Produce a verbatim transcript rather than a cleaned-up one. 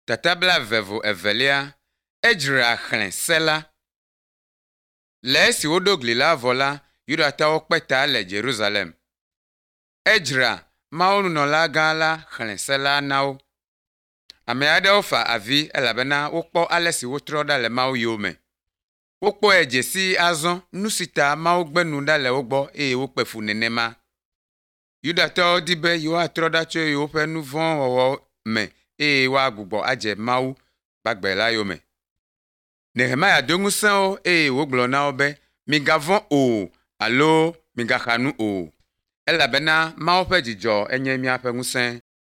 Tatabla vevo evelia, ejra chlen sela. Le si wodogli la vola, Yudatawo kpeta le Jerusalem. Ejra, maonu no la gala chlen sela nao. Ame aɖewo fa avi elabena wokpɔ ale si wotrɔ ɖa le Mawu yome. Wokpɔ edze si azɔ nu si ta Mawu gbe nu ɖa le wo gbɔ eye wokpe fu nenema. Yudatɔwo di be yewoatrɔ ɖa tso yewoƒe nu vɔ̃ wɔwɔ me eye woagbugbɔ adze Mawu gbagbe la yome. Nehemia do ŋusẽ wo eye wogblɔ na wo be migavɔ̃ o alo migaxa nu o, elabena Mawu ƒe dzidzɔ enye míaƒe ŋusẽ.